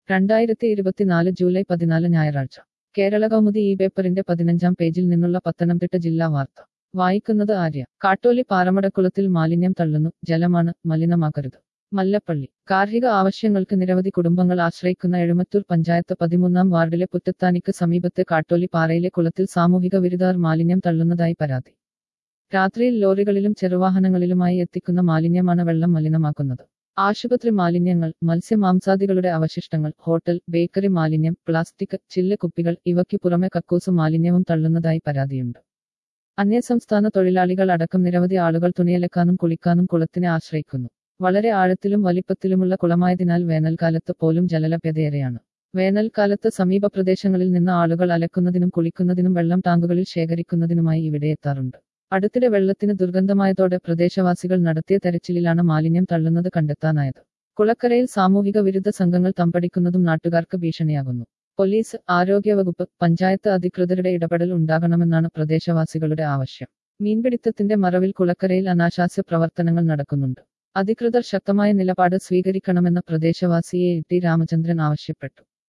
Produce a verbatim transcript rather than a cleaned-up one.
രണ്ടായിരത്തി ഇരുപത്തിനാല് ജൂലൈ പതിനാല് ഞായറാഴ്ച കേരള കൗമുദി ഈ പേപ്പറിന്റെ പതിനഞ്ചാം പേജിൽ നിന്നുള്ള പത്തനംതിട്ട ജില്ലാ വാർത്ത വായിക്കുന്നത് ആര്യ. കാട്ടോലി പാറമടക്കുളത്തിൽ മാലിന്യം തള്ളുന്നു, ജലമാണ്, മലിനമാക്കരുത്. മല്ലപ്പള്ളി. ഗാർഹിക ആവശ്യങ്ങൾക്ക് നിരവധി കുടുംബങ്ങൾ ആശ്രയിക്കുന്ന എഴുമറ്റൂർ പഞ്ചായത്ത് പതിമൂന്നാം വാർഡിലെ പുറ്റത്താനിക്ക് സമീപത്തെ കാട്ടോലി പാറയിലെ കുളത്തിൽ സാമൂഹിക വിരുദ്ധർ മാലിന്യം തള്ളുന്നതായി പരാതി. രാത്രിയിൽ ലോറികളിലും ചെറുവാഹനങ്ങളിലുമായി എത്തിക്കുന്ന മാലിന്യമാണ് വെള്ളം മലിനമാക്കുന്നത്. ആശുപത്രി മാലിന്യങ്ങൾ, മത്സ്യമാംസാദികളുടെ അവശിഷ്ടങ്ങൾ, ഹോട്ടൽ, ബേക്കറി മാലിന്യം, പ്ലാസ്റ്റിക്, ചില്ല് കുപ്പികൾ ഇവയ്ക്ക് പുറമെ കക്കൂസ് മാലിന്യവും തള്ളുന്നതായി പരാതിയുണ്ട്. അന്യസംസ്ഥാന തൊഴിലാളികൾ അടക്കം നിരവധി ആളുകൾ തുണിയലക്കാനും കുളിക്കാനും കുളത്തിനെ ആശ്രയിക്കുന്നു. വളരെ ആഴത്തിലും വലിപ്പത്തിലുമുള്ള കുളമായതിനാൽ വേനൽക്കാലത്ത് പോലും ജലലഭ്യതയേറെയാണ്. വേനൽക്കാലത്ത് സമീപ പ്രദേശങ്ങളിൽ നിന്ന് ആളുകൾ അലക്കുന്നതിനും കുളിക്കുന്നതിനും വെള്ളം ടാങ്കുകളിൽ ശേഖരിക്കുന്നതിനുമായി ഇവിടെ എത്താറുണ്ട്. അടുത്തിടെ വെള്ളത്തിന് ദുർഗന്ധമായതോടെ പ്രദേശവാസികൾ നടത്തിയ തെരച്ചിലിലാണ് മാലിന്യം തള്ളുന്നത് കണ്ടെത്താനായത്. കുളക്കരയിൽ സാമൂഹിക വിരുദ്ധ സംഘങ്ങൾ തമ്പടിക്കുന്നതും നാട്ടുകാർക്ക് ഭീഷണിയാകുന്നു. പോലീസ്, ആരോഗ്യവകുപ്പ്, പഞ്ചായത്ത് അധികൃതരുടെ ഇടപെടൽ ഉണ്ടാകണമെന്നാണ് പ്രദേശവാസികളുടെ ആവശ്യം. മീൻപിടുത്തത്തിന്റെ മറവിൽ കുളക്കരയിൽ അനാശാസ്യ പ്രവർത്തനങ്ങൾ നടക്കുന്നുണ്ട്. അധികൃതർ ശക്തമായ നിലപാട് സ്വീകരിക്കണമെന്ന് പ്രദേശവാസി എ ടി രാമചന്ദ്രൻ ആവശ്യപ്പെട്ടു.